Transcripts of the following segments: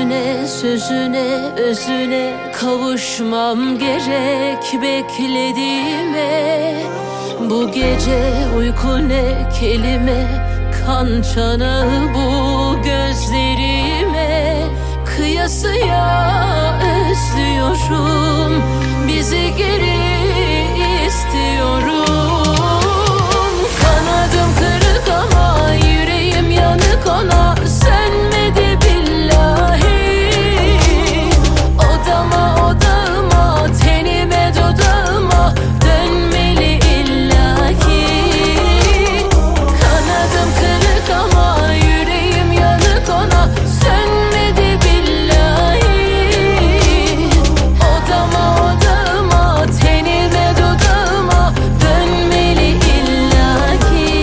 Yüzüne, sözüne, özüne kavuşmam gerek beklediğime. Bu gece uyku ne kelime, kan çanağı bu gözlerime. Kıyasıya özlüyorum, bizi geri istiyorum. Kanadım kırık ama yüreğim yanık, ona sönmedi billahi. Odama odağıma, tenime dudağıma dönmeli illaki. Kanadım kırık ama yüreğim yanık, ona sönmedi billahi. Odama odağıma, tenime dudağıma dönmeli illaki.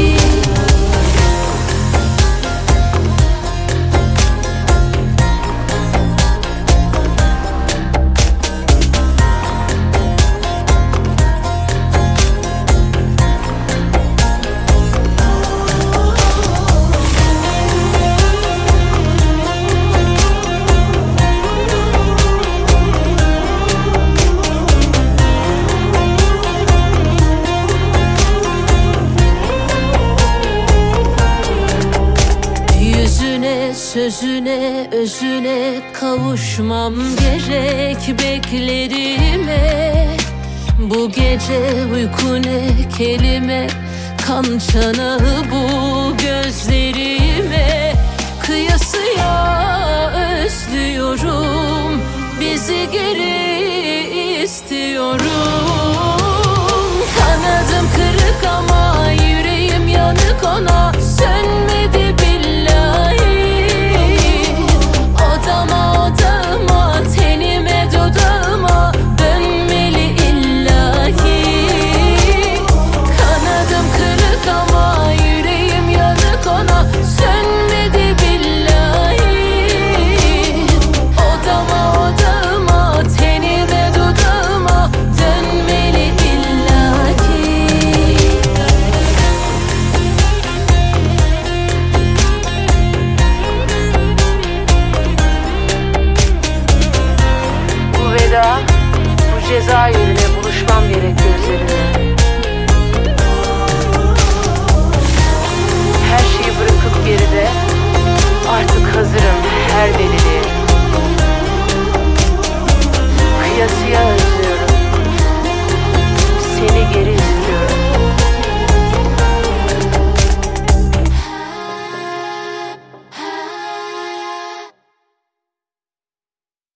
Yüzüne, sözüne, özüne kavuşmam gerek beklediğime. Bu gece uyku ne kelime, kan çanağı bu gözlerime. Kıyasıya özlüyorum, bizi geri istiyorum. Kanadım kırık ama yüreğim yanık, ona